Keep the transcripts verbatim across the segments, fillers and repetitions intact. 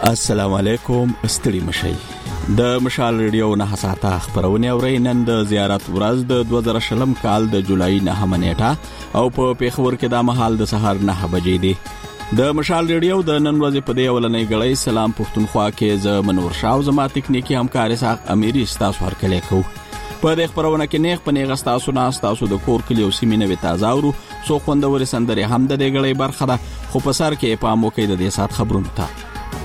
السلام علیکم. ستړي مشئ. د مشال ریډیو نه ساته خبرونه اورئ. نن د زیارت ورځ د دوه زره شلم کال د جولای نه نیټه او په پیښور کې د مهال د سحر نه بجې دي. د مشال ریډیو د نن ورځې په دې ولنې غړې سلام پښتونخوا کې ز منور شاو زما تکنیکی همکار اسحاق امیری ستاسو هرکلی کو. په دې خبرونه کې نیغ په نیغ ستاسو نه ستاسو د کور کلی او سیمینه وی تازه ورو سو خوندور سندري هم د دې غړې برخه ده. خو په سر کې په مو کې د دې سات خبرونه تا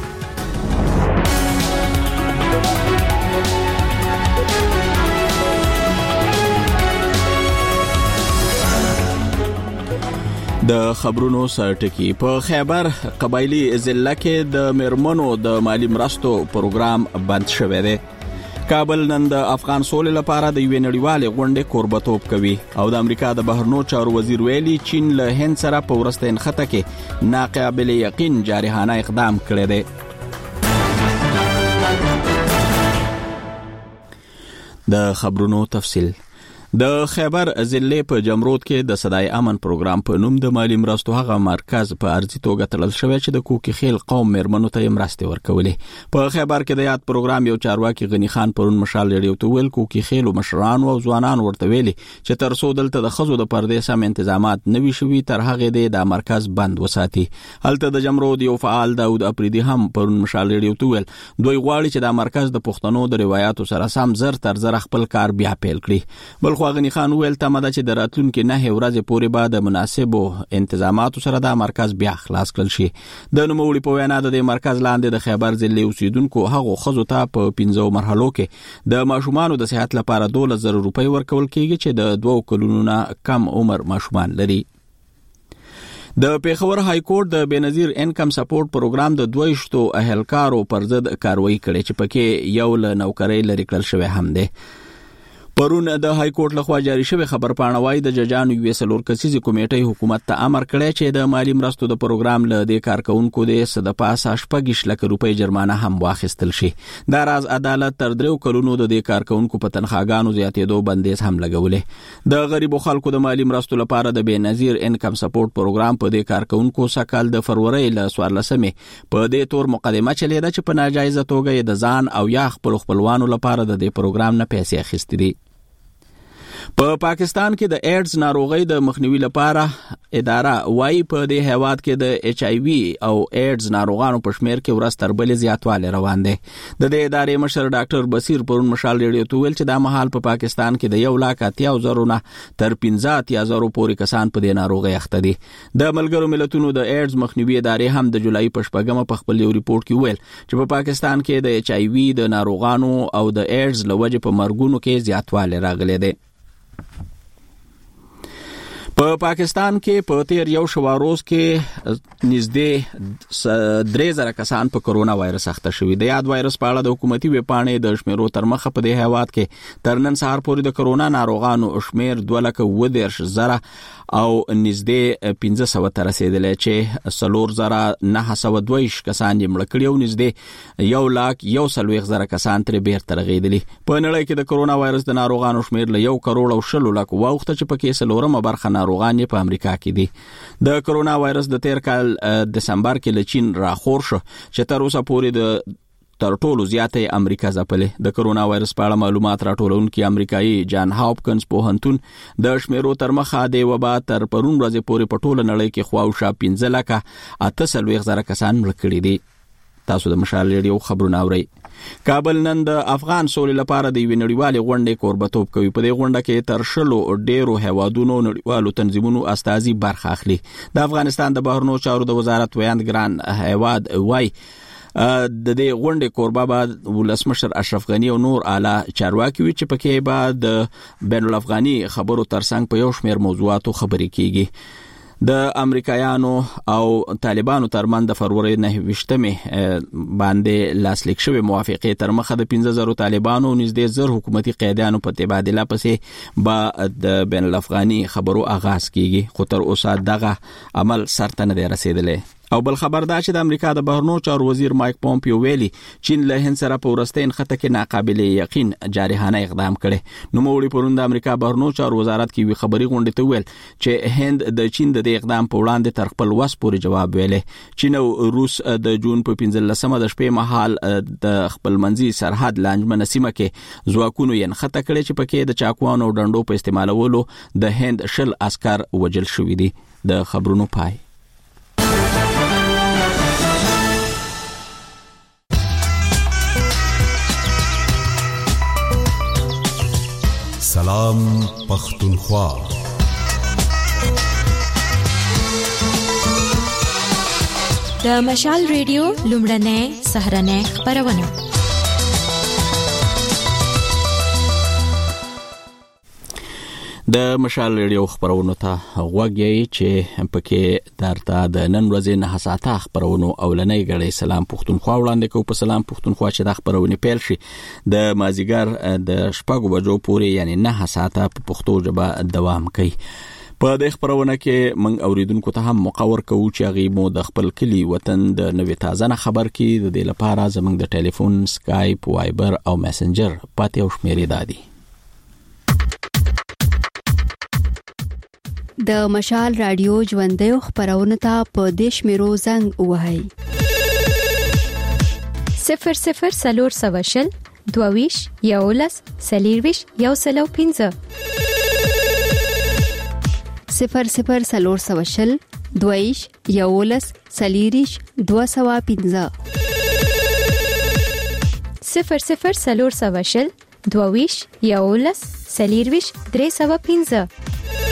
د خبرونو سرټکی. په خیبر قبایلی ضلع کې د میرمنو د مالی مرستو پروګرام بند شوی دی. کابل نن د افغان سولې لپاره د یو نړیوال غونډې کوربتوب کوي او د امریکا د بهرنیو چارو وزیر ویلي چین له هند سره په ورسته نخته کې ناقابل یقین جارحانه اقدام کړی دی. د خبرونو تفصیل. د خیبر ضلع په جمرود کې د صدای امن پروګرام په نوم د مالی مرستو هغه مرکز په ارزي توګه تړل شوی چې د کوکی خیل قوم میرمنو ته مرستې ورکولې. په خیبر کې د یاد پروګرام یو چارواکي غنی خان پرون مشال ریډیو ته ویل کوکی خیل او مشران او ځوانان ورته ویلي چې تر څو دلته د خزو د پردې سم تنظیمات نوي شوي تر هغه د مرکز بند وساتي. هلته د جمرود یو فعال داود اپریدي هم پرون مشال ریډیو ته ویل دوی غواړي چې د مرکز د پښتنو د روایتو سره سم زر تر زر خپل کار بیا پیل کړي. بل خو غنی خان ویل تمه ده چې د راتلونکو نه ورځې پورې به د مناسبو انتظاماتو سره د مرکز بیا خلاص کړل شي. د نوموړي په وینا د مرکز لاندې د خیبر ضلع اوسیدونکو هغه خزو ته په پنځو مرحلو کې د ماشومان د صحت لپاره دوه زره روپۍ ورکول کیږي چې د دوه کلونو نه کم عمر ماشومان لري. د پیښور های کورټ د بنظیر انکم سپورټ پروګرام د دویشتو اهلکارو پر ضد کاروایی کړې چې پکې یو له نوکرۍ لري کړل شوی هم دی. پرون د های کورټ لخوا جاری شوی خبر پاڼوای د ججانو یو سلور کسیزي کمیټې حکومت ته امر کړی چې د مالی مرستو د پروګرام له د کارکونکو د صد پاسه شپږ لک روپۍ جرمانه هم واخیستل شي. د راز عدالت تر درو کلونو د کارکونکو په تنخواګانو زیاتېدو بندیز هم لګولې. د غریبو خلکو د مالی مرستو لپاره د بنظیر انکم سپورټ پروګرام په د کارکونکو سکهال د فروری له څوارلسمې په دې تور مقدمه چلیده چې په ناجایزه توګه د ځان او یا خپل خپلوانو لپاره د دې پروګرام نه پیسې اخیستې دي. په پا پاکستان کې د ایډز ناروغۍ د مخنیوي لپاره اداره وايي په دې هیواد کې د ایچ آی وی او ایډز ناروغانو په شمیر کې ورځ تر بلې زیاتوالی روان دی. د دې ادارې مشر ډاکټر بصیر پرون مشال ریډیو ته ویل چې د مهال په پا پاکستان کې د یو لاک اتیا زرو نه تر پنځه اتیا زرو پورې کسان په دې ناروغۍ اخته دي. د ملګرو ملتونو د ایډز مخنیوي ادارې هم د جولای په شپږمه په خپل یو ریپورت کې ویل چې په پا پاکستان کې د ایچ آی وی د ناروغانو او د ایډز لوجه په مرګونو کې زیاتوالی راغلی دی. په پاکستان کې په تیر یو شواروز کې نږدې درې زره کسان په کرونا وایرس اخته شوي. د یاد وایرس په اړه د حکومتي ویبپاڼې د شمیرو تر مخه په دې هیواد کې تر نن سهار پورې د کرونا ناروغانو شمیر دوه لکه اووه دېرش زره او نږدې پنځه سوه ته رسېدلی چې څلور زره نهه سوه دوه ویشت کسان یې مړه کړي او نږدې یو لاک یو څلوېښت زره کسان ترې بیرته رغېدلي. په نړۍ کې د کرونا وایرس د ناروغانو شمیر له یو کروړ او شلو لکو واوښته چې پکې څلورمه برخه ناروغان په امریکا کې دي. د کرونا وایرس د تیر کال دسمبر کې له چین راخور شو چې تر اوسه پورې د تر ټولو زیاتې امریکا ځپلې. د کرونا وایرس په اړه معلومات راټولونکي امریکایي جان هاپکنز پوهنتون د شمیرو تر مخه د وبا تر پرون ورځې پورې په ټوله نړۍ کې خواوشا پنځه لکه اته څلوېښت زره کسان مړه کړي دي. تاسو د مشال ریډیو خبرونه اورئ. کابل نن د افغان سولې لپاره د یو نړیوالې غونډې کوربتوب کوي. په دې غونډه کې تر شلو ډیرو هیوادونو نړیوالو تنظیمونو استازي برخه اخلي. د افغانستان د بهرنیو چارو د وزارت ویاند ګران هیواد وای د دې غونډې کوربه به ولسمشر اشرف غنی او نور اعلی چارواکي وي چې پکې به د بین الافغاني خبرو ترڅنګ په یو شمېر موضوعاتو خبرې کیږي. د امریکایانو او طالبانو ترمن د فروری نه ویشتمې باندې لاسلیک شوی موافقه تر مخه د پنځه زره طالبانو نږدې زر حکومتي قیدیانو په تبادله پسې با د بین الافغاني خبرو آغاز کیږي. خو تر اوسه دغه عمل سرته نه دی رسیدلی. او بل خبر دا چې د امریکا د بهرنیو چارو وزیر مایک پومپیو ویلي چین له هند سره په ورستین خطه کې ناقابل یقین جارحانه اقدام کړي. نو موړي پرون د امریکا بهرنیو چارو وزارت کې وی خبري غونډه ته ویل چې هند د چین د اقدام په وړاندې تر خپل وس پورې جواب ویلې. چین او روس د جون په پنځلسمه د شپې مهال د خپل منځي سرحد لانجمنه سیمه کې ځواکونو یې خطه کړي چې پکې د چاقوانو او ډنډو په استعمالولو د هند شل عسكر وجل شوې دي. د خبرونو پای. سلام پختونخوا. د مشال ریډیو لومړنۍ سهرنۍ خبرونه. د مشال ریډیو خبرونو ته غوږی چې پکې درته د نن ورځې نه حساته خبرونو اولنۍ غړي سلام پختونخوا وړاندې کو. په سلام پختونخوا چې د خبرونه پیل شي د مازیګر د شپږو بجو پورې یعنی نه حساته په پښتو ژبه دوام کوي. په د خبرونه کې من اوریدونکو ته هم مقور کوو چې غیبو د خپل کلی وطن د نوې تازه خبر کې د دې لپاره زموږ د ټلیفون، سکایپ، وایبر او میسنجر پاتې او شمیرې دادي. د مشال رادیو ژوندۍ خبرونه ته په دیش میرو زنګ وهاي صفر صفر سلور سواشل دوویش یولس سلیرویش یو سلو پینځه صفر صفر سلور سواشل دوویش یولس سلیریش دو سوا پینځه صفر صفر سلور سواشل دوویش یولس سلیرویش درې سوا پینځه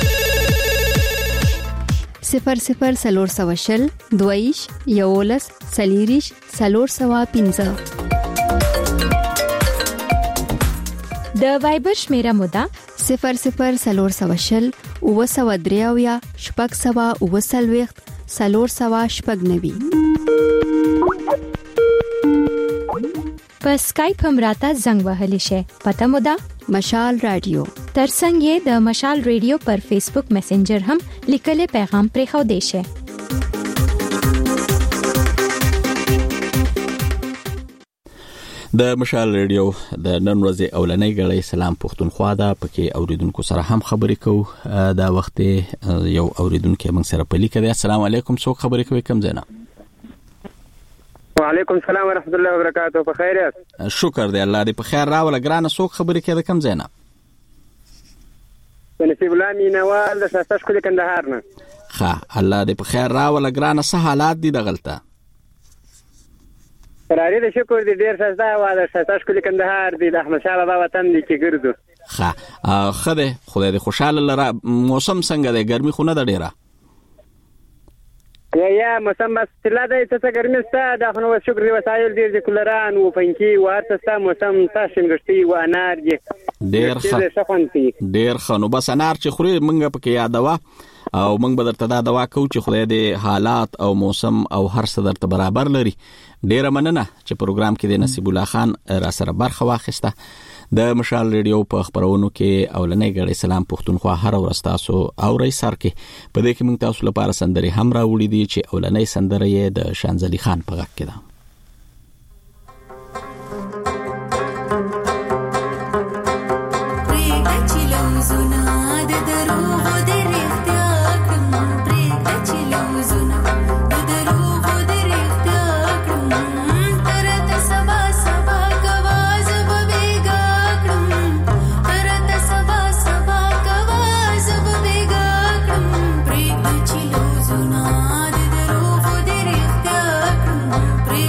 صفر صفر سلور سواشل دویش یولس سلیریش سلور سوا پینځه. د وایبر شمیره مودا صفر صفر سلور سواشل او سوا دریاویا شپږ سوا او سلويخت سلور سوا شپږ نوي. په سکایپ هم راته زنګ وهلی شي. پته مودا مشال رادیو. ترڅنګ یې د مشال ریډیو پر فیسبوک میسنجر هم لیکل پیغام پرې خو دی شي. د مشال ریډیو د نن ورځې اولنۍ غړي سلام پختونخوا دا پکې اوریدونکو سره هم خبرې کوو. دا وخت یو اوریدونکو موږ سره پلی کړي. السلام علیکم، څوک خبرې کوي؟ کم زینا. وعلیکم السلام ورحمت الله وبرکاتہ. په خیر یاست؟ شکر دی الله دې په خیر راوله. ګرانه څوک خبرې کوي؟ کم زینا. نصیب الله مینوال د شاسته شکل کندهار نه. ښه الله دې په خیر راوله. ګرانه څه حالات دي دغلته؟ فراری د شکر دې ډیر شاسته و د شاسته شکل کندهار دې د احمد شاه بابا وطن دې کې ګرځو. ښه خدای خدای دې خوشاله لره. موسم څنګه دی؟ ګرمي خو نه ده ډیره؟ یا یا موسم بس تلا د څه ګرمي ستا د خو نو شکر دې وسایل دې د کولران او پنکی او هر څه موسم تاسو نګشتي و انار دې ډیر ښه ډیر ښه. نو بس انار چې خوري منګه پکې یادوا او موږ به درته دا دوا کوو چې خدای دې حالات او موسم او هر څه درته برابر لري. ډیره مننه چې پروګرام کې د نصیب الله خان را سره برخه واخیسته. د مشال ریډیو په خبرونو کې اولنۍ غړي سلام پختونخوا هر ورځ تاسو او رئیس سر کې په دې کې موږ تاسو لپاره سندري هم راوړي دي چې اولنۍ سندره یې د شانزلي خان په غږ کې ده. Pre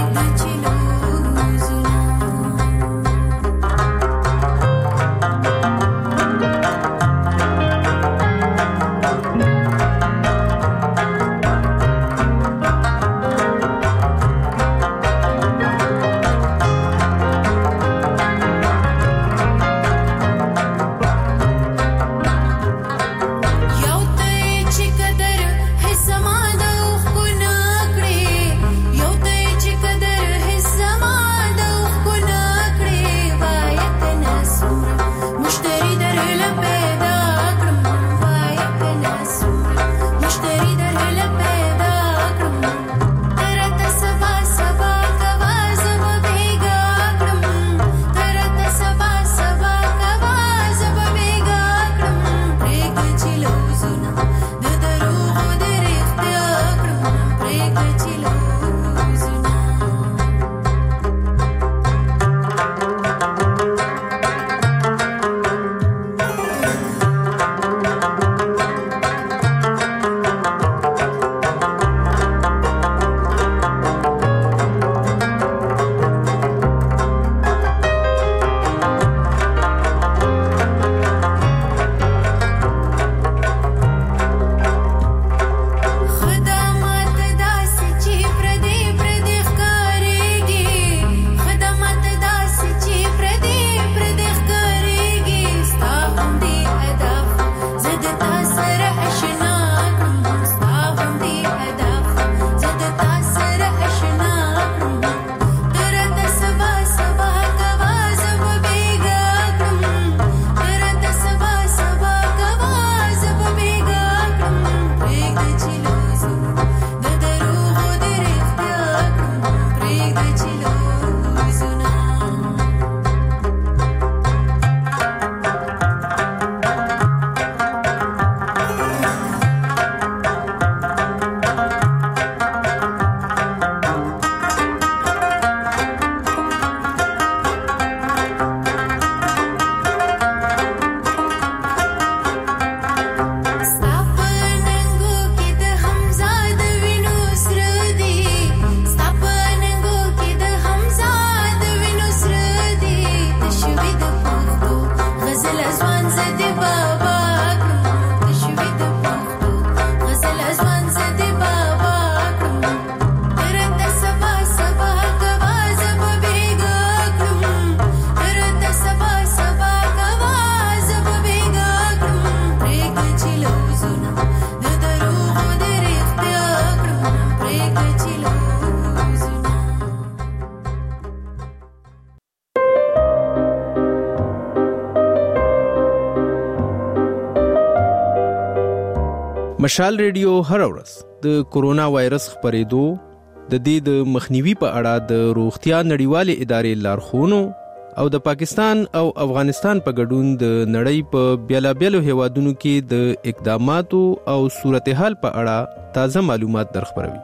مشال ریډیو هر ورځ د کورونا وایرس خپرېدو د دې د مخنیوي په اړه د روغتیا نړیوالې ادارې لارښوونو او د پاکستان او افغانستان په ګډون د نړۍ په بیلابیلو هیوادونو کې د اقداماتو او صورتحال په اړه تازه معلومات درخبروي.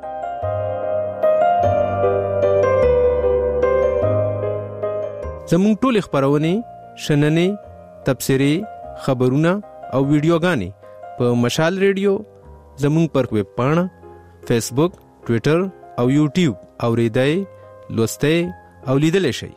زموږ ټول خبرونه شننې، تبصرې، خبرونه او ویډیوګانې په مشال ریډیو، زموږ پر ویب پاڼه، فیسبوک، ټویټر او یوټیوب اوریدای، لوستای او لیدل شئ.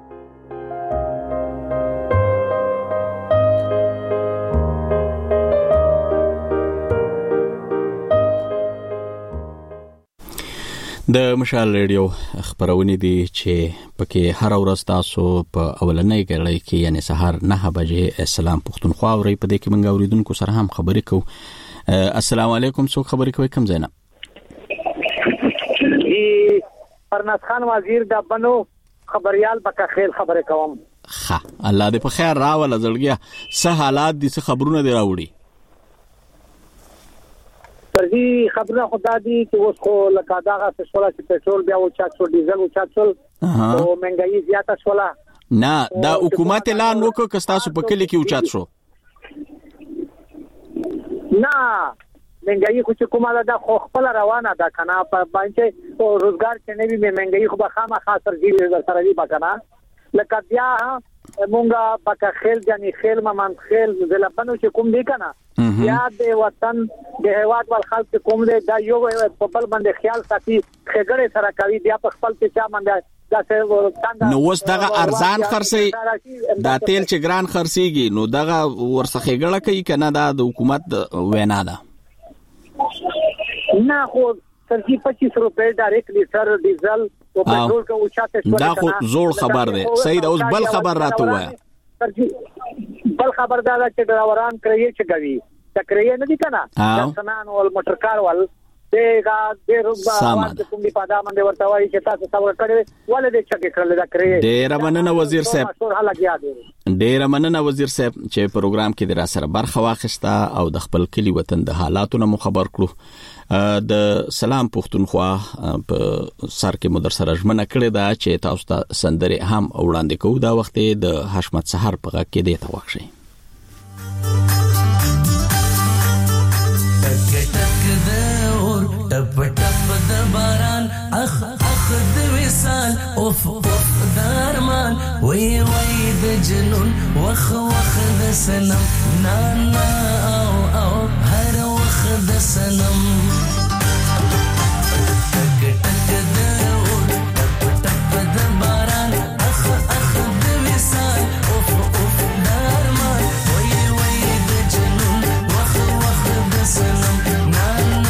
د مشال ریډیو خبرونه دي چې پکې هر ورځ تاسو په اولنۍ غړي کې یعنی سهار نه بجې اسلام پښتونخوا اوري. په دې کې موږ اوریدونکو سره هم خبرې کوو. السلام علیکم، څوک خبرې کوي؟ کوم ځای نه؟ ای پرناز خان وزیر د بنو خبريال بکا خیل خبرې کوم. ها الله دې په خیر راول زړګیا. څه حالات دي، څه خبرونه دي راوړي؟ پرځي خبره خدا دي چې اوس خو لکه داغه څه شولا چې پېټرول بیا او چات شو، ډیزل او چات شو او مهنګايي زیاته شولا. نه دا حکومت اعلان وکړ که تاسو په کلی کې او چات شو؟ نه مهنګايي خو چې کومه ده خو خپل روانه ده کنه، په باندې او روزګار چې نه وي مهنګايي خو به خامہ خاطر دی سره دی بکنه. لکه بیا مونږه پکا خیل جنی خیل ممان خیل زلبنو چې کوم دی کنه، بیا د وطن د هیواد ول خلک کوم دی دا یو په بل باندې خیال ساتي، خګړې سره کوي، بیا په خپل څه چا باندې نو اوس دغه ارزان خرڅي دا تیل چې ګران خرڅيږي نو دغه ورڅخه غړه کوي کنه، دا د حکومت وینا ده. نه خو ترڅی پچیس روپے ډایرکټ لیټر ډیزل او پټرول کا اوچاته شو. دا خو زوړ خبر ده. سید اوس بل خبر راته وای. بل خبر دا چې ډرایوران کرایه چې کوي تکریه نه دي کنه، ځنان او موټر کار ول دغه د روغبا کوم دی پادا باندې ورته وایي چې تاسو څو کړی ولې چې کړل دا کړی. ډیر مننه وزیر صاحب، ډیر مننه وزیر صاحب چې پروګرام کې در سره برخه واخیسته او د خپل کلی وطن د حالاتو نه خبر کړو. د سلام پښتونخوا په سر کې مدر سره ژمنه کړې ده چې تاسو ته سندره هم وړاندې کوو. دا وخت د حشمت سحر په غږ کې دی ته واخشي. ټپ ټپ د باران اخ اخ د وصال اوف اوف د ارمان وی وی د جنون وخ وخ د سنم نا نا او او هر وخ د سنم ټک ټک د اور ټپ ټپ د باران اخ اخ د وصال اوف اوف د ارمان وی وی د جنون وخ وخ د سنم نا نا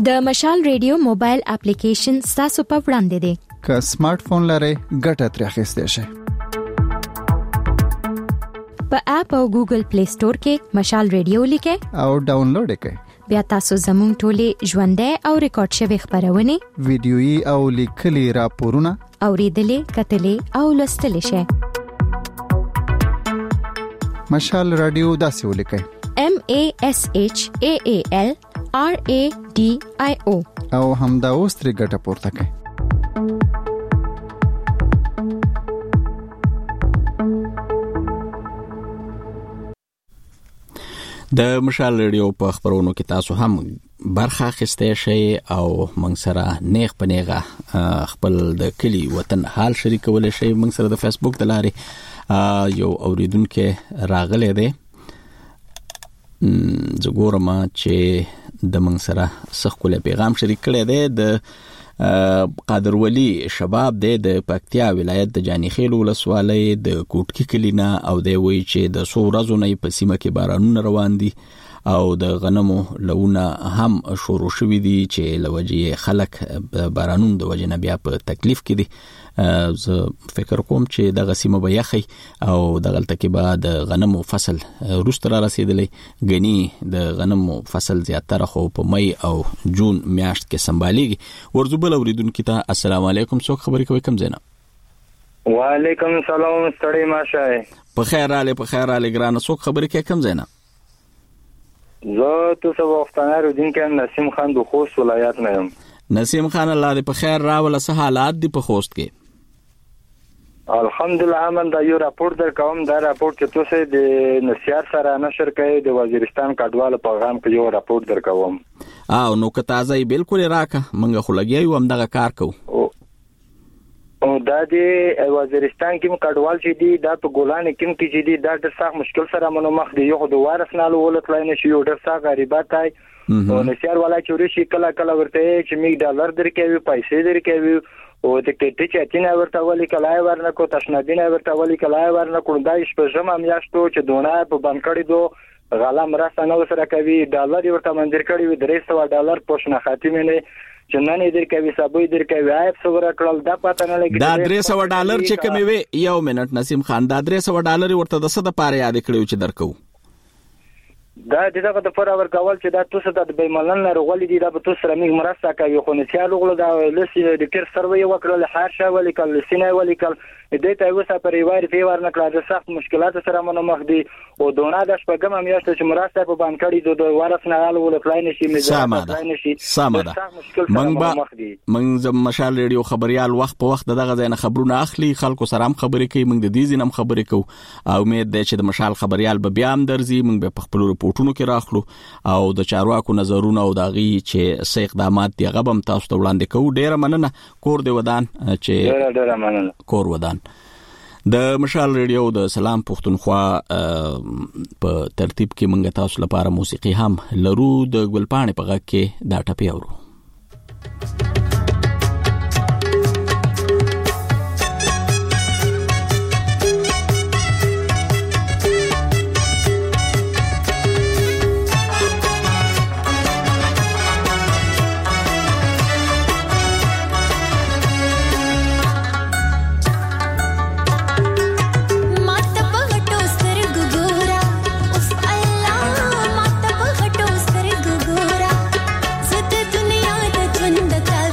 د مشال ریډیو موبایل اپلیکیشن تاسو په وړاندې دی. که سمارټ فون لرئ ګټه ترې اخیستئ شئ. په اپ او ګوګل پلی سٹور کې مشال ریډیو لیکئ او ډاونلوډ یې کړئ. بیا تاسو زموږ ټولې ژوندۍ او ریکارډ شوی خبرونه، ویډیويي او لیکلي راپورونه اوریدلې، کتلې او لوستلې شئ. مشال رادیو داسې ولیکئ: M A S H A A L R A D I O او همدا اوس ترې ګټه پورته کړئ. د مشال ریډیو په خبرونو کې تاسو هم برخه اخیستئ شئ او موږ سره نیغ په نیغه خپل د کلی وطن حال شریکولی شئ. موږ سره د فیسبوک د لارې یو اوریدونکو راغلی دی. زه ګورم چې د موږ سره څه ښکلی پیغام شریک کړی دی. د قادر ولی شباب دی د پکتیا ولایت د جانیخیل ولسوالۍ د کوټکی کلینا او دی وی چې د څو ورځو نه په سیمه کې بارانونه روان دي او د غنمو لونه هم شروع شوي دي چې لوجې خلک بارانونو د وجې نه بیا په تکلیف کې دي. زه فکر کوم چې دغه سیمه به یخی او دغلته کې به د غنمو فصل وروسته را رسیدلی. غنی د غنمو فصل زیاتره خو په مئی او جون میاشت کې سنبالېږي. ورځو بل اوریدونکو ته السلام علیکم. څوک خبرې کوي؟ کوم ځای نه؟ وعلیکم السلام. ستړي ماشه په خیر رااله په خیر رااله ګرانه. څوک خبرې کوي؟ کوم ځای نه؟ زه تاسو وختانه رودونکو نسیم خان د خوست ولایت نه یم. نسیم خان الله دې په خیر راوله. څه حالات دي په خوست کې؟ الحمدلله من دا یو راپور در کوم. دا راپور چې تاسو د نصیحت سره نشر کړئ د وزیرستان کډوالو پیغام کې یو راپور در کوم. او نو که تازه بالکل راکه منګه خو لګیو هم دغه کار کو. او دا د وزیرستان کې کډوال چې دي دا په ګولان کې کې چې دي دا د سخت مشکل سره مونږ مخ دي. یو د وارث نه ولت لاینه شي یو د سخت غریبات دی او نشار والا چوري شي کله کله ورته چې میګ ډالر درکوي پیسې درکوي او د ټیټ چاتینه ورته ولي کلای ورنکو تشنابینه ورته ولي کلای ورنکو دای شپه جمع میاشتو چې دونه په بانکړي دو غلا مرسته نو سره کوي ډالر ورته منځر کړي وي درې سوه ډالر پوښنه خاتمه نه چنانه درکوي سبوي درکوي آیب سره کړل دا پته نه لګي. دا درې سوه ډالر چې کومي وي یو منټ نسیم خان دا درې سوه ډالر ورته د څه د پاره یاد کړو چې درکو؟ دا دغه د فور اور کول چې دا تاسو د بیملن لرغولې دي دا به تاسو سره موږ مرسته کوي. خو نسیال غول دا لسی د کیر سروي وکړل حارشه ولیکل سینه ولیکل دې ته وسه پریوار فیور نه کړه. د سخت مشکلات سره مونږ مخ دي او دونه د شپږم میاشت چې مرسته په بانکړي د وارث نه حل ول پلاین شي مزه پلاین شي سمه ده. موږ موږ مشال ریډیو خبريال وخت په وخت دغه ځای نه خبرونه اخلي خلکو سره هم خبرې کوي. موږ د دې ځینم خبرې کوو او امید ده چې د مشال خبريال به بیا هم درځي. موږ په خپل رپورټونو کې راخلو او د چارواکو نظرونه او داغي چې څه اقدامات دی غبم تاسو ته وړاندې کوو. ډیره مننه. کور دی ودان چې ډیره ډیره مننه. کور ودان. د مشال ریډیو د سلام پښتونخوا په ترتیب کې موږ تاسو لپاره موسیقي هم لرو. د ګلپاڼې په غږ کې دا ټپي اورو. दुनिया द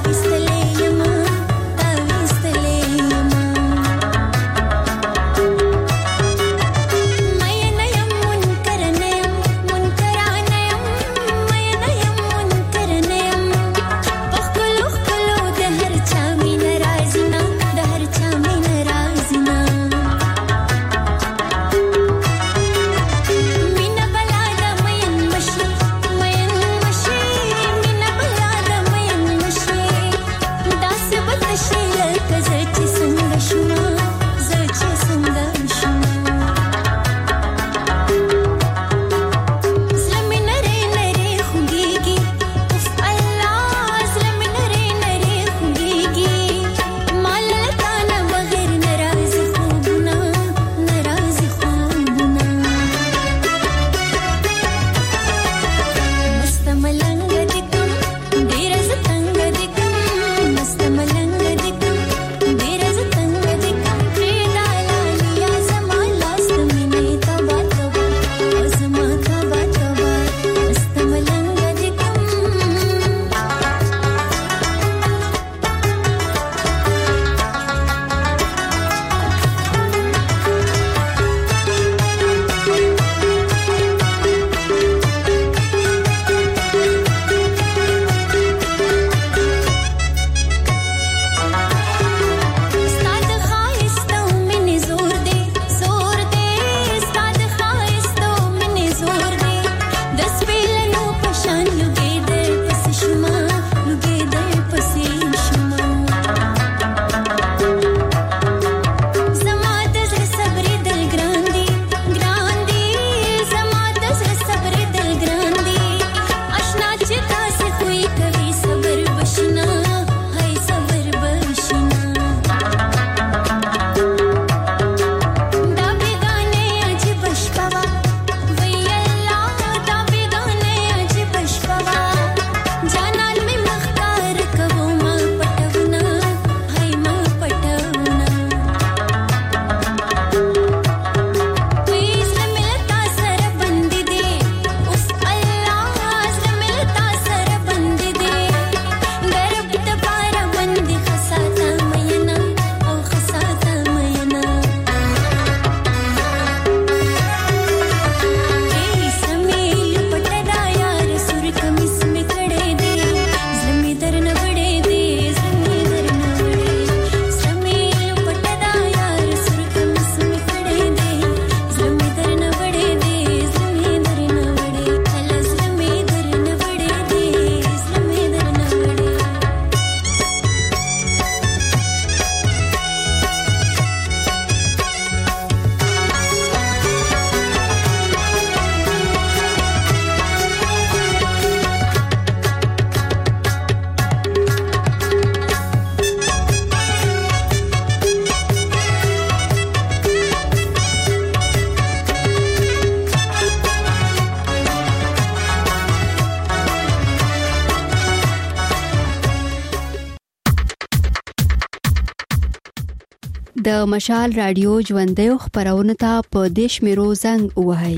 د مشال رادیو ژوندۍ خبرونه ته په دیش میرو زنګ وهاي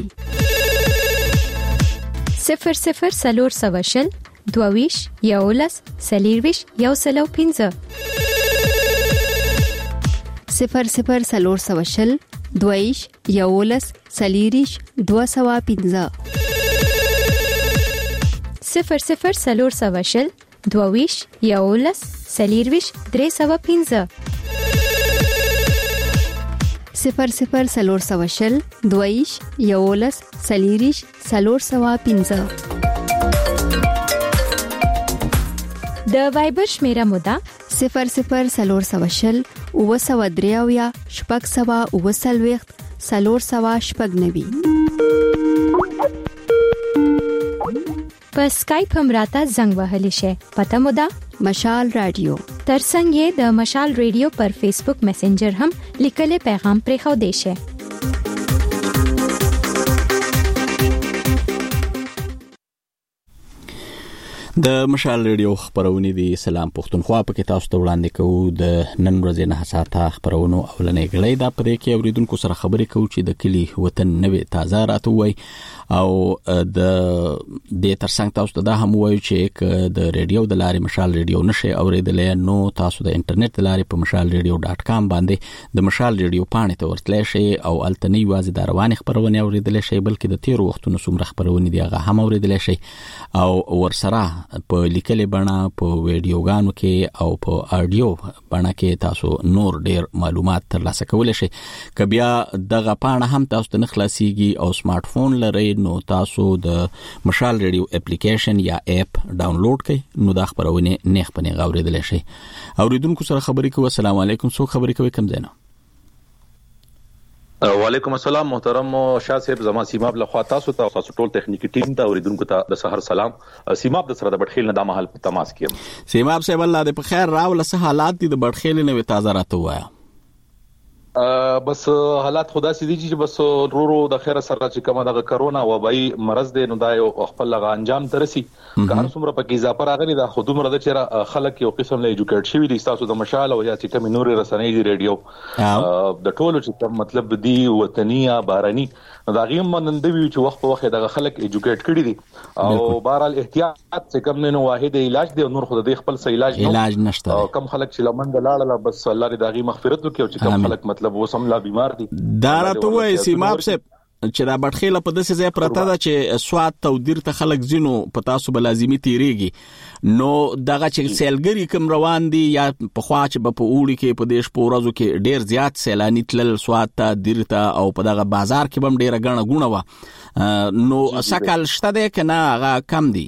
صفر صفر سلور سواشل دوویش یولس سلیرویش یو سلو پینځه صفر صفر سلور سواشل دوویش یولس سلیریش دو سوا پینځه صفر صفر سلور سواشل دوویش یولس سلیرویش درې سوا پینځه صفر صفر سلور سواشل دویش یولس سلیریش سلور سوا پینځه د وایبر شمیره مودا صفر صفر سلور سواشل او سوا دریاویا شپږ سوا او سلويخت سلور سوا شپږ نوي په اسکایپ هم راته زنګ وهلی شي پته مودا مشال رادیو ترڅنګ د مشال رادیو پر فیسبوک میسنجر هم لیکلي پیغام پرې خو دی شي د مشال رادیو خبرونه دي سلام پښتونخوا په کې تاسو ته وړاندې کوو د نن ورځې نه ساعته خبرونه اولنې غړې دا پرې کې اوریدونکو سره خبرې کوو چې د کلی وطن نوې تازه راته وای او د د ترڅنګ تاسو ته دا هم وایو چې د رادیو د لارې مشال رادیو نشي اوریدلې نو تاسو د انټرنیټ د لارې په مشال رادیو ډاټ کام باندې د مشال رادیو پاڼې ته ورتلئ شئ او التنی وازي د رواني خبرونه اوریدلې شئ بلکې د تیر وختونو څومره خبرونه دي هغه هم اوریدلې شئ او ورسره په لیکلي بڼه په ویډیوګانو کې او په آډیو بڼه کې تاسو نور ډیر معلومات ترلاسه کولای شئ کبیا دغه پاڼه هم تاسو ته خلاصيږي او سمارټ فون لرئ نو تاسو د مشال رادیو اپلیکیشن یا اپ ډاونلوډ کړئ نو دا خبرونه نه خپنه غوړېدل شي اوریدونکو سره خبرې کوو السلام علیکم سو خبرې کوي کم زینو وعلیکم السلام محترم شاه صاحب زما سیماب له خوا تاسو ته تاسو ټول ټیکنیکی ټیم ته اوریدونکو ته د سحر سلام سیماب د سره د بټخیل نه د محل په تماس کیم سیماب صاحب الله دې په خیر راول سه حالات دي د بټخیل نه تازه راته وایا بس حالات خدا سي دي چې بس رورو د خیره سره چې کومه د کرونا وبای مرز دی نو دا یو خپل لغه انجام ترسي کار څومره پکې اضافه راغلي دا خود عمر د چیرې خلک یو قسم له ایجوکیټ شوی دي تاسو د مشال او یا چې کوم نوري رسنۍ دی رادیو د ټولو چې مطلب دی وطني یا باراني دا غیم منندوي چې وخت په وخت د خلک ایجوکیټ کړي دي او بهرال احتیاط چې کوم نه واحد علاج دی نور خود د خپل سې علاج علاج نشته کم خلک چې لمن لاړه بس الله دې داغي مغفرت وکړي او چې کوم خلک مطلب وسم لا بیمار دي دا راته وای سیماب صاحب چې دا بټخیله په داسې ځای پرته ده چې سواد تودیر ته خلک زینو په تاسو به لازمي تیریږي نو دغه چې سیلګری کوم روان دي یا په خوا چې په اوړي کې په دیش پورازو کې ډیر زیات سیلانی تلل سواد ته دیرته او په دغه بازار کې بم ډیره غنه غونه و نو سکل شته ده کنه هغه کم دي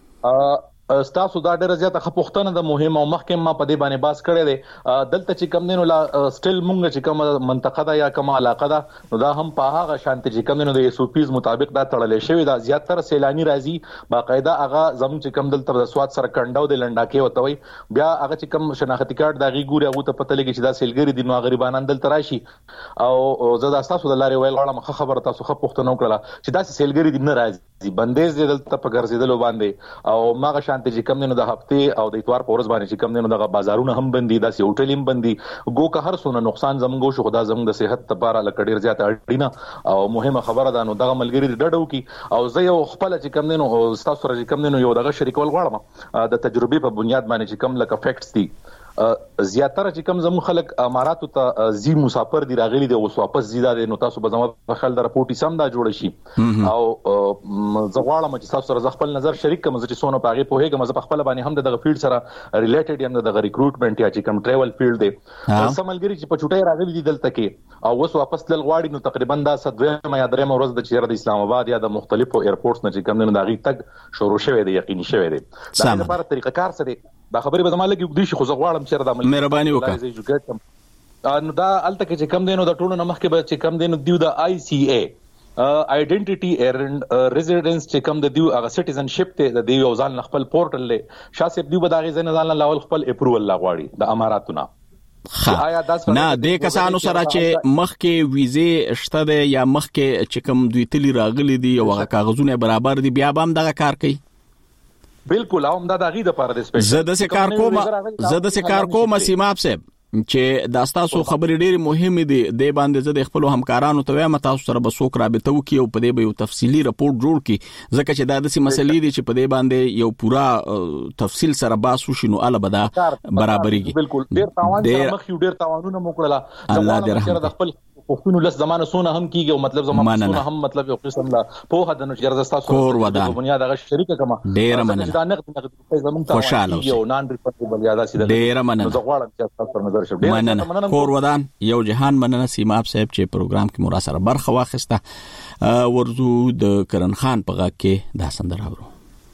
تاسو دا ډېر زیاته خپوختنه د مهم او مخکې ما په دې باندې باس کړی دی دلته چې کم دینو لا سټیل مونږ چې کوم منطقه دا یا کوم علاقه دا نو دا هم په هغه شانتي چې کم دینو د ایس او پیز مطابق دا تړلې شوی دا زیاتره سیلانی راځي باقاعده هغه زموږ چې کم دلته د سواد سره کنډاو د لنډاکي وتوي بیا هغه چې کم شناختی کارت دا غي ګوري هغه ته پته لګي چې دا سیلګری دي نو غریبانان دلته راشي او زه دا تاسو د لارې ویل غواړم خبره تاسو خپوختنه وکړه چې دا سیلګری دي نه راځي بندیز دلته په ګرځیدلو باندې او ماغه شانتي چې کم دینو د هفته او د اتوار پورز باندې چې کم دینو د بازارونه هم بندي دا سی هوټلیم بندي ګو که هر څونه نقصان زمونږ شو خدا زمونږ د صحت لپاره لکډیر زیات اړینه او مهمه خبره ده نو دغه ملګری ډډو کی او زه یو خپل چې کم دینو تاسو سره چې کم دینو یو دغه شریکول غواړم د تجربه په بنیاد باندې چې کم لکه فیکټس دي زیاتره چې کم زمو خلک اماراتو ته زی مسافر دی راغلي دي او واپس زیاده دي نو تاسو به زمو په خل د راپورټي سم دا جوړ شي او زغواړم چې تاسو سره خپل نظر شریک کوم چې سونه پاغي په هغه مزه خپل باندې هم دغه فیلډ سره ریلیټډ یم دغه ریکروټمنټ یا چې کم ټریول فیلډ دی سملګری چې په چټای راغلي دي دلته کې او وس واپس تل غواړي نو تقریبا دا صدوه یا درې ورځې د چیرې د اسلام آباد یا د مختلفو ایرپورټس نه چې کم نه دغه تک شروع شوه دی یقیني شوه دی دا لپاره طریقه کار سره دا خبرې به زماله کې وګدي شي خو زغواړم چې دا مهرباني وکړه نو دا الته کې چې کم دینو د ټولو نمخ کې به چې کم دینو دیو د آی سی ای آیډنټیټي اینڈ ریزیډنس چې کم د دیو هغه سټیزنشپ ته د دیو ځان خپل پورټل له شاسب دیو بداغي ځنه ځان لاول خپل اپروول لاغواړي د اماراتونه نه د کسانو سره چې مخکې ویزه شته ده یا مخکې چې کم دوی تلی راغلي دي او هغه کاغذونه برابر دي بیا به هم دغه کار کوي بالکل اوم دا دغه د پاره د سپیشل زه د څه کار کوم زه د څه کار کوم سیماب صاحب چې دا تاسو خبرې ډېرې مهمه دي د باندې زه د خپل همکارانو ته وایم تاسو سره به څوک رابطه وکړي او په دې به یو تفصیلی رپورټ جوړ کړي ځکه چې دا د سیمه مسلې دي چې په دې باندې یو پورا تفصیل سره باسو شنو اله بدا برابرېږي. بالکل ډېر تاوان سره مخ یو ډېر تاوانونه موکړه الله دې رحم د خپل پښتون ولس زمانه سونه هم کیږي او مطلب زمانه سونه هم مطلب یو قسم لا په هدا نو ګرځا تاسو په بنیاد هغه شریکه کما ډېر مننه دا نقد نقد زمون تاوان کیږي او نان ریفربل یاده سي ډېر مننه زه غواړم چې تاسو پر نظر شم مننه کور ودان یو جهان مننه سیماب صاحب چې پروګرام کې مو را سره برخه واخیسته ورزو د کرن خان په غاکه کې دا سندره اورو.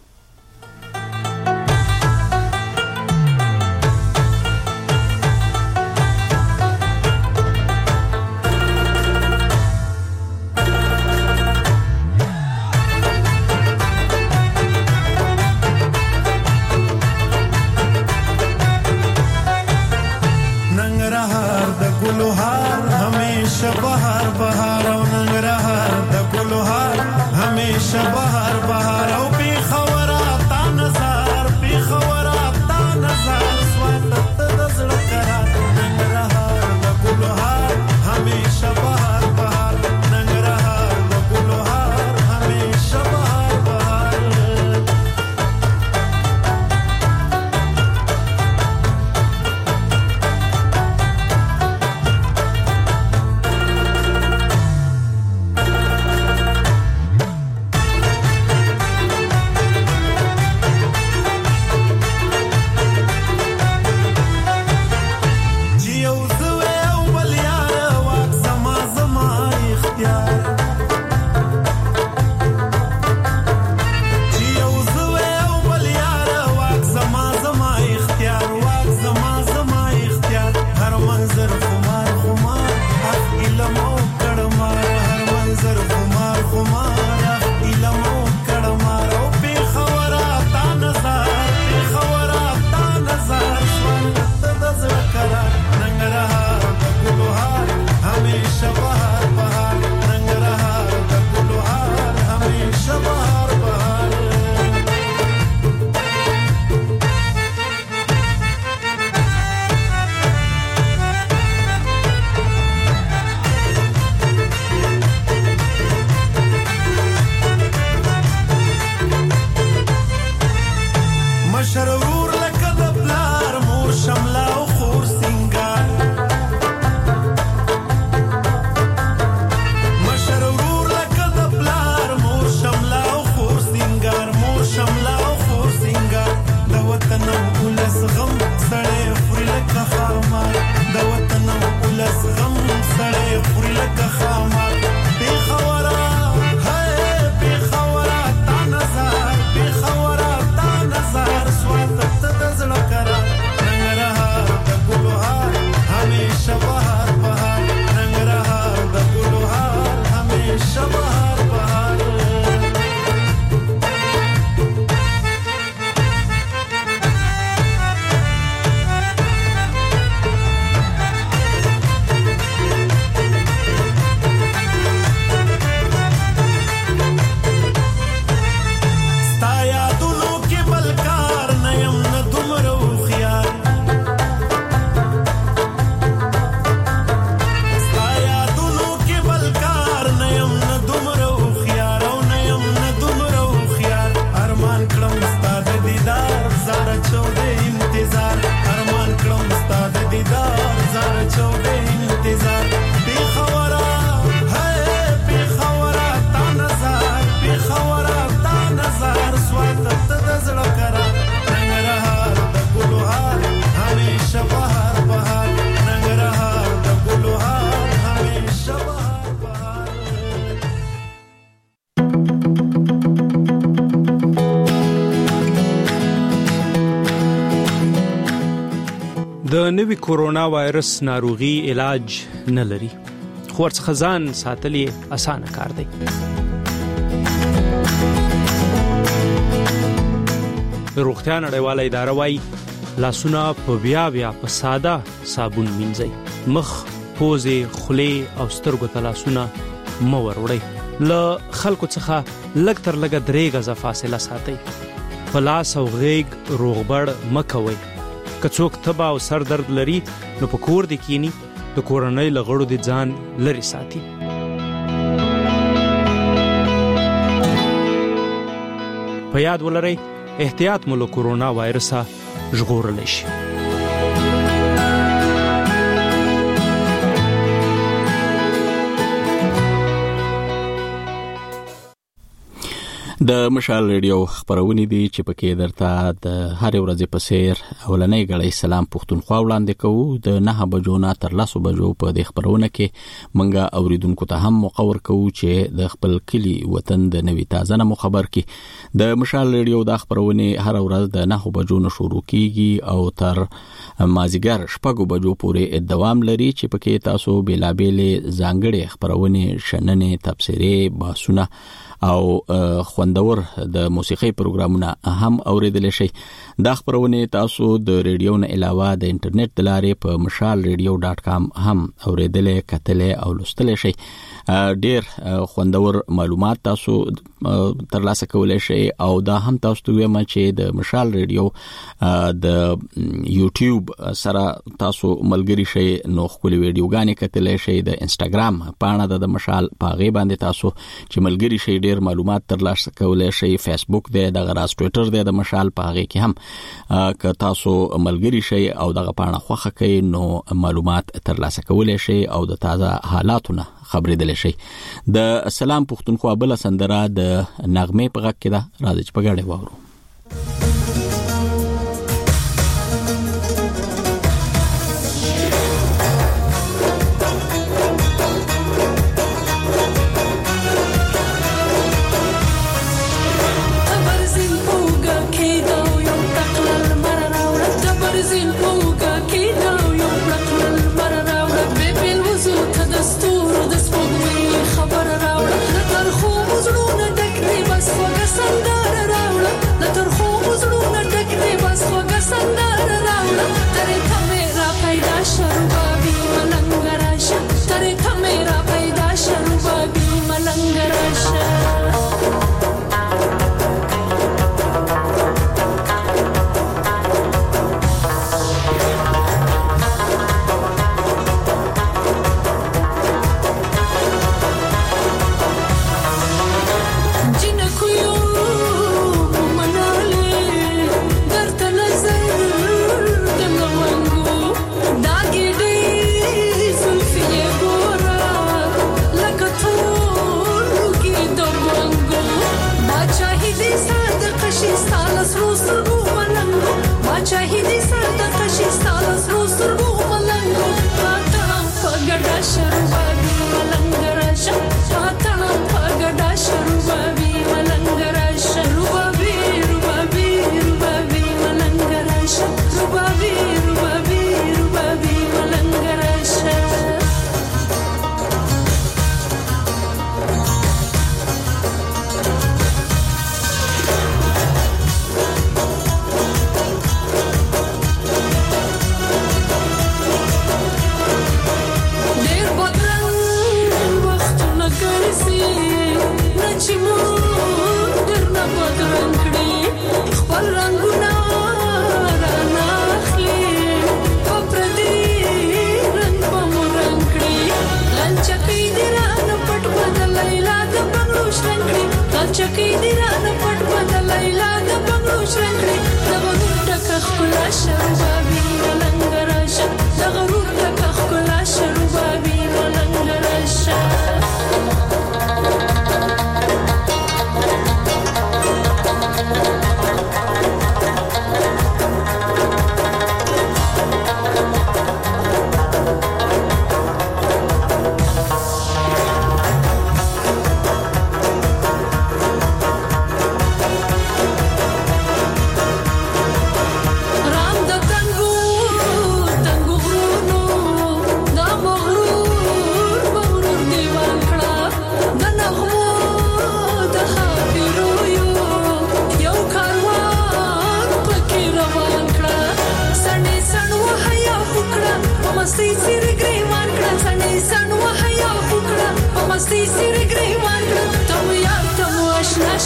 د نوي کورونا وایرس ناروغي علاج نه لري خو ورڅخه ځان ساتل اسانه کار دی. روغتیا نړیواله اداره وايي لاسونه په بیا بیا په ساده صابون مینځئ، مخ، پوزې، خولې او سترګو ته لاسونه مه وروړئ، له خلکو څخه لږ تر لږه درې غزه فاصله ساتئ، په لاس او غېږ روغبړ مه کوئ، که څوک تبه او سر درد لري نو په کور د کینی د کورنۍ لغړو د ځان لري ساتي. په یاد ولرئ احتیاط مو له کورونا وایرسه ژغورلی شي. د مشال ریډیو خبرونه دي چې پکې درته د هر ورځې په سیر اولنۍ غړې سلام پښتونخوا وړاندې کوو. د نه بجو نه تر لسو بجو په دې خبرونه کې منګه اوریدونکو ته هم مقور کوو چې د خپل کلی وطن د نوي تازه نه خبر کی. د مشال ریډیو د خبرونه هر ورځ د نه بجو نه شروع کیږي او تر مازیګر شپږو بجو پورې دوام لري چې پکې تاسو بیلابېلې ځانګړې خبرونه شننې تبصرې باسونه او خوندور د موسیقي پروګرامونه هم اوریدل شي. دا خبرونه تاسو د ریډیو نه علاوه د انټرنیټ د لارې په مشال ریډیو ډاټ کام هم اوریدل کتل او لوستل شي. ډیر خوندور معلومات تاسو ترلاسه کولای شئ او دا هم تاسو ته وایم چې د مشال ریډیو د یوټیوب سره تاسو ملګری شئ نو خپل ویډیوګانې کتلای شئ. د انستګرام پاڼه د مشال پاغه باندې تاسو چې ملګری شئ ډیر معلومات ترلاسه کولای شئ. فیسبوک دی د غراس ټوئیټر دی د مشال پاغه کې هم که تاسو ملګری شئ او دغه پاڼه خوښه کړئ نو معلومات ترلاسه کولای شئ او د تازه حالاتونه خبرېدل شي. د سلام پښتونخوا بل سندره د نغمه په غږ کې ده، راځي چې په ګډه واورو.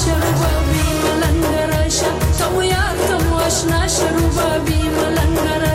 شروع بابي ملنګ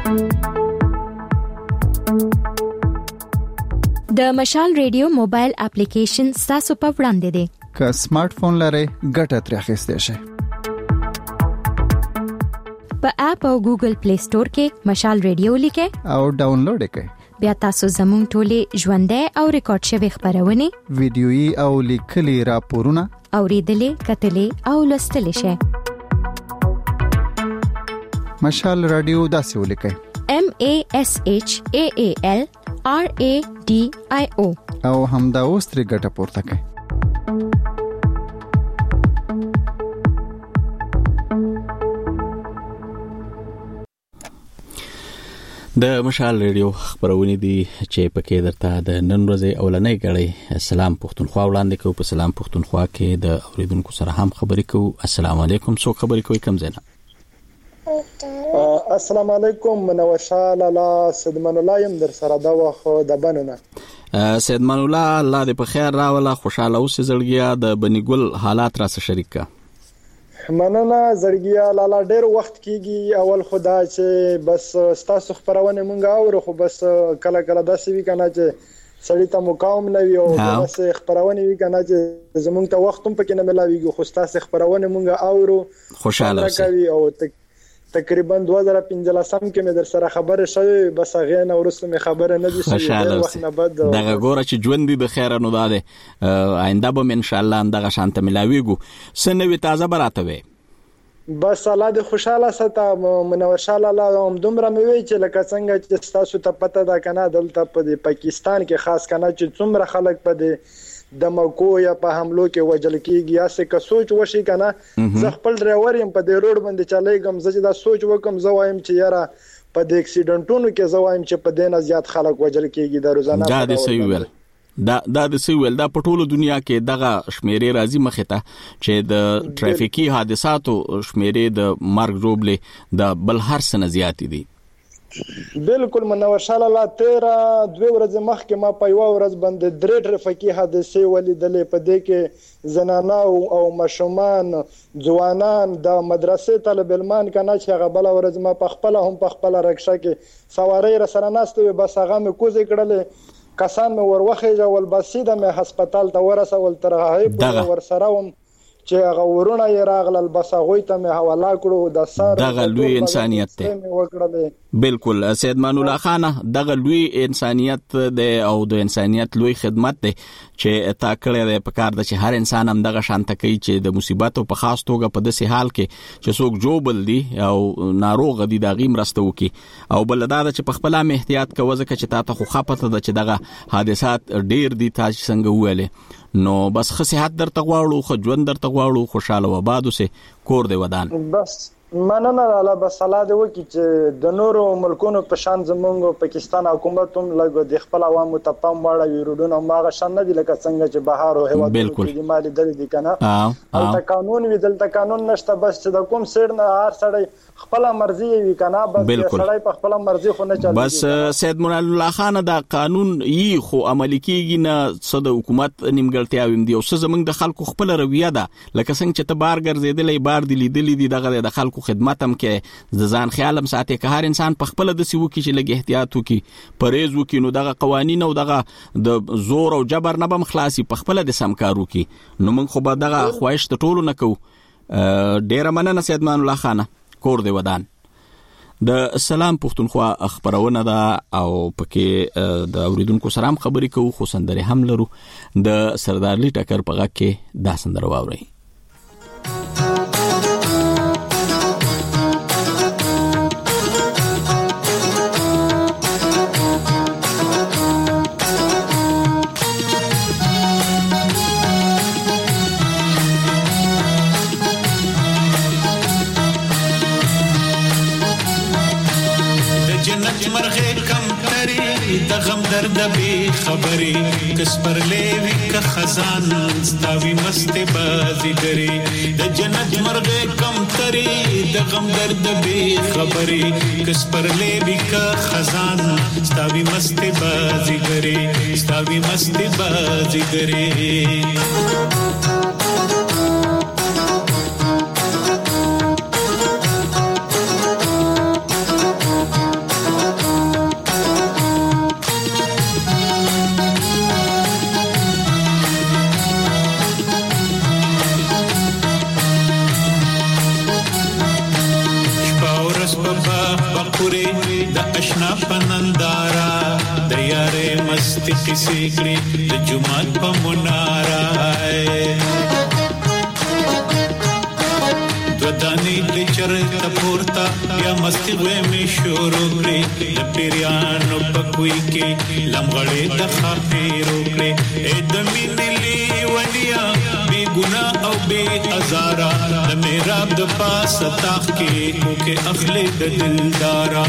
د مشال ریډیو موبایل اپلیکیشن تاسو په وړاندې دی. که سمارټ فون لرئ ګټه ترې اخیستئ شئ. په اپ او ګوګل پلی سٹور کې مشال ریډیو لیکئ او ډاونلوډ یې کړئ. بیا تاسو زموږ ټولې ژوندۍ او ریکارډ شوی خبرونه، ویډیويي او لیکلي راپورونه اوریدلې، کتلې او لوستلې شئ. مشال رادیو داسې ولیکئ: M A S H A A L R A D I O او همدا اوس ترې ګټه پورته کړئ. د مشال ریډیو خبرونه دي چې پکې درته د نن ورځې اولنۍ غړي سلام پښتونخوا وړاندې کوو. په سلام پښتونخوا کې د اوریدونکو سره هم خبرې کوو. السلام علیکم. څوک خبرې کوي؟ کوم ځای نه؟ السلام علیکم. منوشال الله سیدمن الله يم در سره دا وخت د بنونه. سیدمن الله، الله دې په خیر راوله. خوشاله اوسې زړګیا. د بنیګل حالات را سره شریک کا. مننه زړګیا لاله. ډېر وخت کېږي اول خدا چې بس ستاسو خبرونه مونږ اورو، خو بس کله کله داسې وی کنه چې سړی ته مقام نه وي او بس خبرونه وی کنه چې زمونږ ته وخت هم پکې نه ملاويږي، خو ستاسو خبرونه مونږ اورو. خوشاله اوسئ. او تقریبا دوه هزار پنځلسم کې مې در سره خبره شوې، بس هغه نه ورسته مې خبره نه دي شوې. دغه ګوره چې ژوند دې د خیر نه داده، آینده به ان شاء الله دغه شانت ملاويږي. سنوي تازه براته وي. بس الله دې خوشاله ساته. منوشال الله هم دومره مې وی چې لکه څنګه چې تاسو ته پته ده کنه دلته په پاکستان کې خاص کنه چې څومره خلک په دې د مکو یا په حملو کې وجل کیږي. اسه که سوچ وشي کنه زه خپل ډرایور يم په دې روډ باندې چلایږم، زه چې دا سوچ وکم زه وایم چې یاره په دې اکسیډنټونو کې زه وایم چې په دې نه زیات خلک وجل کیږي د روزانه. دا د سی ویل دا دا د سی ویل دا په ټوله دنیا کې دغه شمیرې راځي مخه ته چې د ټریفیکي حادثاتو شمیرې د مارګ روبلې د بل هر سنه زیات دي. بالکل منوشال الله. تیرا دوه ورځې مخکې ما په یو ورځ باندې درې ټریفیکي حادثې ولیدلې. په دې کې زنانه او مشومان، ځوانان، د مدرسې طالب علمان کنه چې هغه بل ورځ ما په خپل هم په خپل رکشا کې سوارې را سره ناستې، بس هغه مې کوزې کړلې، کسان مې وروخه جوړ بسیده مې هسپتال ته ورسول. تر هغه په ورسره وم چې هغه ورونه یې راغلل، بس هغه ته مې حواله کړو. د سر دغه لوی انسانيت ته بالکل سید مان الله خان دغه لوی انسانيت دی او د انسانيت لوی خدمت دی چې تا کړی دی. په کار د چې هر انسان هم دغه شانته کوي چې د مصیبت او په خاص توګه په داسې حال کې چې څوک جوبل دي او ناروغ دي دا غیم راسته وکي. او بل دا چې په خپل هم احتیاط کوي ځکه چې تا ته خو خپته ده چې دغه حادثات ډیر دي. تاسو څنګه ویلې نو بس خصيحت درته غواړو، خو ژوند درته غواړو، خوشاله و باد اوسه کور دی ودان. بس مننه الله. بس الله دې وکړي چې د نورو ملکونو په شان زمونږ پاکستان حکومت هم لږ د خپل عوامو ته پام واړوي. روډونه ماغه شان نه دي لکه څنګه چې بهار او هیوادونو کې مالي دل دي کنه. او تا قانون وی دلته قانون نشته، بس چې د کوم سیر نه هر سړی خپل مرزي وی کنه، بس سړی په خپل مرزي خو نه چلي. بس سید من الله خان دا قانون یي خو عملي کیږي نه. صد حکومت نیمګړتیا ویم دی او څه زمنګ د خلکو خپل رویه ده لکه څنګه چې ته بار ګرځیدلې بار دی لیدلې دي دغه د خلکو خدمت هم کې ځان خیالم ساتي. که هر انسان په خپل د سیو کې چې لګ احتیاط وکي، پرهیز وکي، نو دغه قوانين او دغه د زور او جبر نه بم خلاصي په خپل د سمکارو کې. نو موږ خو به دغه خواهش ته ټولو نه کو. ډیر مننه سید مان الله خان. کور دی ودان. د سلام پښتونخوا خبرونه ده او پکې د اوریدونکو سره هم خبرې کوو، خو سندره هم لرو. د سردار لی ټکر په غږ کې دا سندره واورئ. درد به خبري کس پر لیوی کا خزان ستاوی مست بازیګری د جنت مرغه کم تری د غم درد به خبري کس پر لیوی کا خزان ستاوی مست بازیګری ستاوی مست بازیګری بخوري د آشنا پنندارا د یارې مستی کیسې کړې د جمعات په منارا دانی د چرته پورتا یا مستی وې می شروع کړې د پیرانو په کوی کې لمغړې د خاطرو کړې اې د مینلې ولیا بی ګناه او بی ازارا د میراب د پاس تاخ کې کو کې اخلي د دلدارا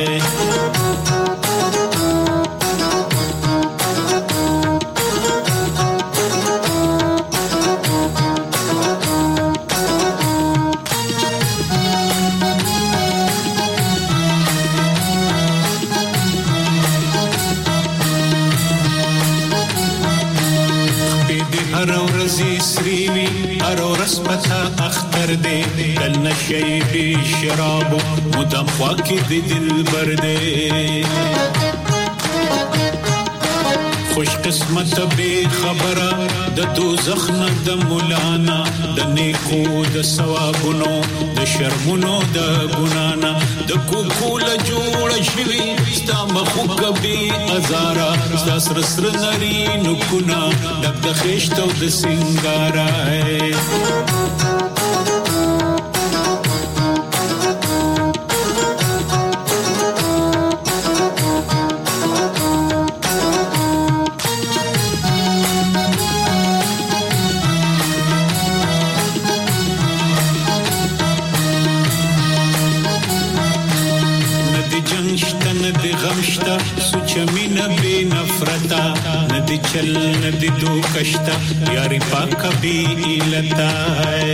رسمتا اختر دے دل نشئی بی شراب مدام خواکی دی دل بردے خوش قسمت بے خبرہ د دوزخ نه د مولانا د نیکو د ثوابونو د شرمونو د ګنانا د کوکول جوړ شوی ستا مخو کبي ازارا ستا سر سر نری نو کنا د خښتو د سنگارا سوچمینا بے نفرتا ندی چل ندی دو کشتا یاری پاک بھی ایلتا ہے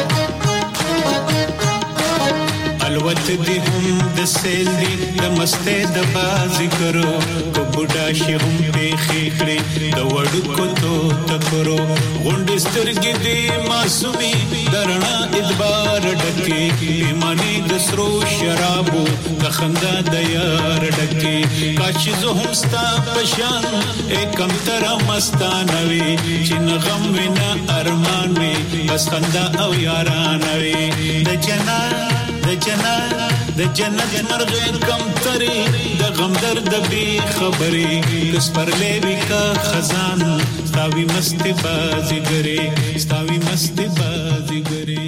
الوت دی هم د سیل دی د مسته د بازی کرو کو بوډا شي هم په خېخړې د وړو کو تو تکرو غونډ سترګې دی معصومي درنا ادبار ډکه ایمانی د سرو شرابو د خندا د یار ډکه کاش زه هم ستا پشان ایکم تر مستانوي چې غم وینا ارمان وي بس خندا او یاران وي د جنان د جنت د جنت مرغ کم تری د غم درد بی خبري کس پر لیوی کا خزان ستاوی مستی بازیګری ستاوی مستی بازیګری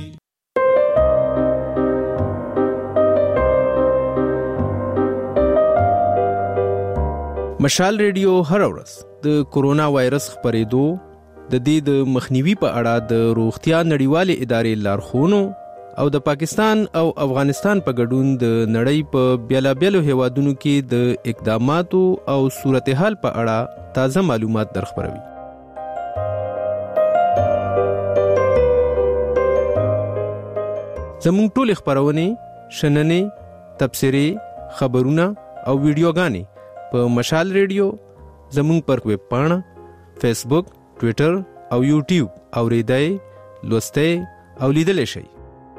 مشال ریډیو هر ورځ د کورونا وایرس خپرېدو د دې د مخنیوي په اړه د روغتیا نړیوالې ادارې لارښوونو او د پاکستان او افغانستان په ګډون د نړۍ په بیلابیلو هیوادونو کې د اقداماتو او صورتحال په اړه تازه معلومات درخبروي. زموږ ټول خبرونه شننې تبصرې خبرونه او ویډیوګانې په مشال ریډیو زموږ پر ویب پاڼه فیسبوک ټوئیټر او یوټیوب اوریدای لوستئ او لیدلای شئ.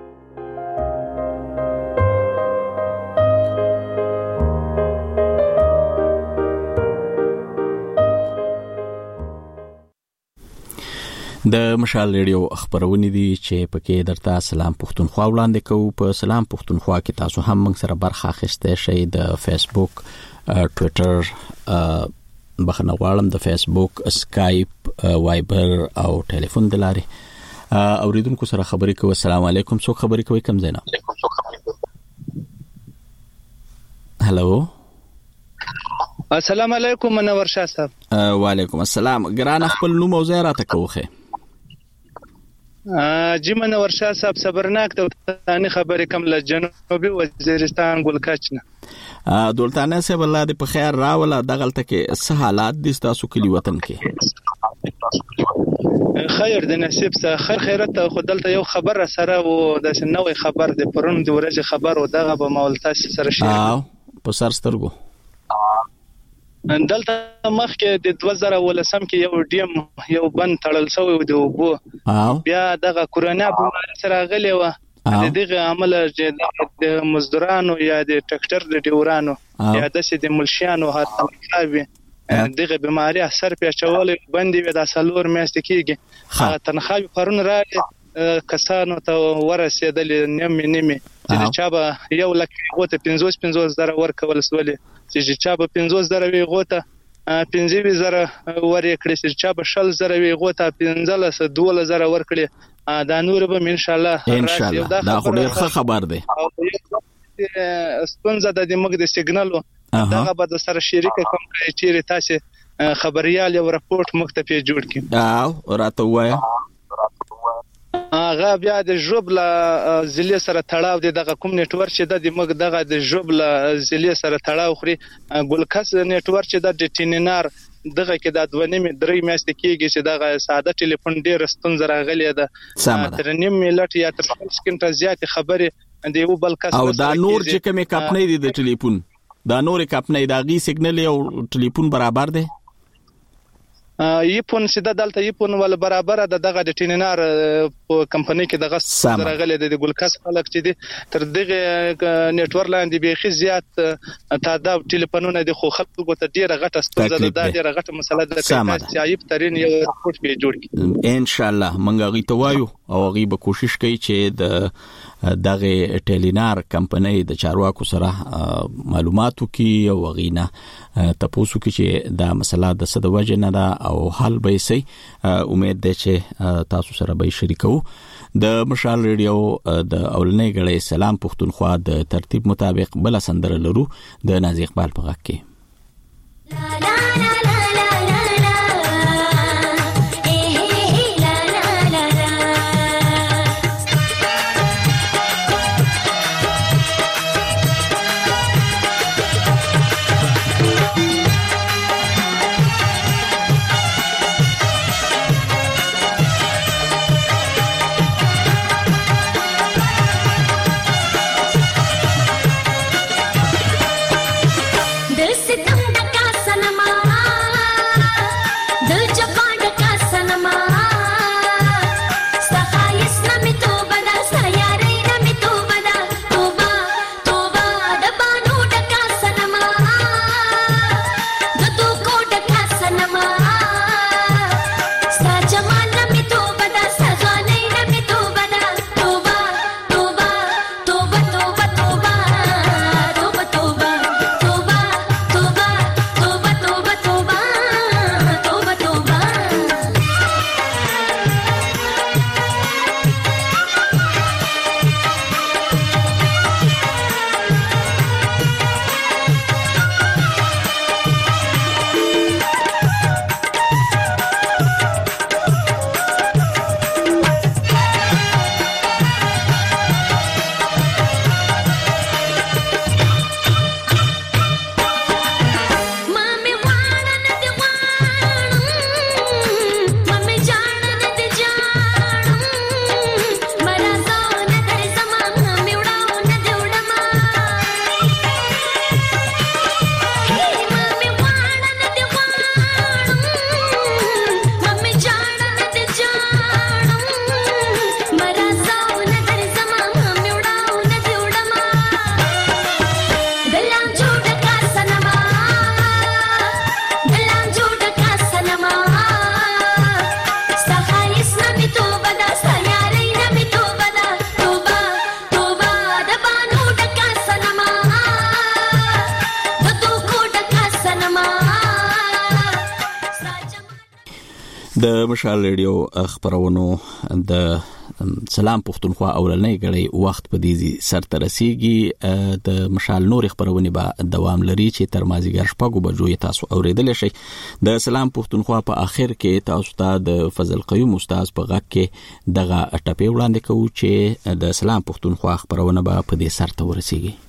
د مشال ریډیو خبرونه دي چې پکې درته سلام پښتونخوا وړاندې کوو. په سلام پښتونخوا کې تاسو هم موږ سره برخه اخیسته شئ. د فیسبوک ټوئیټر بخنه غواړم د فیسبوک اسکایپ وایبر او ټلیفون د لارې اوریدونکو سره خبرې کوو. السلام علیکم. څوک خبرې کوي؟ کوم ځای نه؟ هالو السلام علیکم منور شاه صاحب. وعلیکم السلام. ګران خپل نوم او ځای راته کوخه. جی منور شاه صاحب صبرناک ته تانی خبرې کوم له جنوبي وزیرستان ګلکچ نه. دولتانه صاحب الله دې په خیر راوله. دغلته کې څه حالات دي تاسو کلی وطن کې؟ خیر د نصیب سره خیر خیرت خو دلته یو خبر سره و د نوې خبر د پرون د ورځې خبر او دغه به مولتا سره شي. او په سر سترګو دلته مخکې د دوه زره ولسم کې یو ډیم یو بند تړل شوی و د اوبو بیا دغه کورونا بیماري سره غلې و. د دغه عمل د مزدورانو یا د ټریکټر د ډیورانو یا د سې د ملشيانو هڅه دغه بیماری اثر پیښولې باندې د سلور میاشتې کېږي. تنخواه پرون راځي کسانو ته ورسېدل نیمه نیمه چې چا به یو لک غوته پنځوس پنځوس زره ورکول سولې چې چا به پنځوس زره وی غوته پنځه زره ورې کړی چې چا به شل زره وی غوته پنځلس دوله زره ورکړي دا نور به ان شاء الله ان شاء الله دا خو ډیر خبر دی ستونزه د موږ د سیګنالو دغه به د سره شریک کوم کړي چې تاسو خبريال یو راپورټ مکتب جوړ کړي او راته وایا هغه بیا د ژوبله ضلع سره تړاو دی دغه کوم نتورک چې د موږ دغه د ژوبله ضلع سره تړاو خوري ګلکس نتورک چې د ټینینار دغه کې د دوه نیمه درې میاشتې کېږي چې دغه ساده ټلیفون ډیر ستونزه راغلی ده تر نیم ملت یا تر څو سکند زیات خبره د یو بل کس او دا نور چې کومه کاپنې دي د ټلیفون دا نور کاپنې دا غي سیګنل او ټلیفون برابر دی یپون سیده دلته یپون ول برابر د دغه د ټینینار په کمپنی کې دغه سره غلې د ګلکاس خلک چې دي تر دغه نتورک لاندې به زیات تعداد ټلیفونونه د خو خلکو ته ډیره غټه ستونزه ده ډیره غټه مسله ده چې عیب ترين یو رپورټ به جوړ کړي ان شاء الله مونږ غي توایو او غي به کوشش کوي چې د دغه ټیلینار کمپنی د چارواکو سره معلوماتو کې او غینا تاسو کې چې دا مسله د صد وجه نه ده او حل به سي امید ده چې تاسو سره به شریکو د مشال ریډیو د اولنې غړې سلام پښتونخوا د ترتیب مطابق بل سندره لرو د نازي اقبال په غږ کې د مشال ریډیو خبرونو د سلام پښتونخوا اولنۍ غړي وخت په دې سر ترسيږي د مشال نور خبرونه به دوام لري چې تر مازیګر شپږو بجو تاسو اوریدل شئ د سلام پښتونخوا په اخر کې تاسو ته د فضل قیوم استاد په غږ کې دغه ټپې وړاندې کوو چې د سلام پښتونخوا خبرونه به په دې سر ته ورسیږي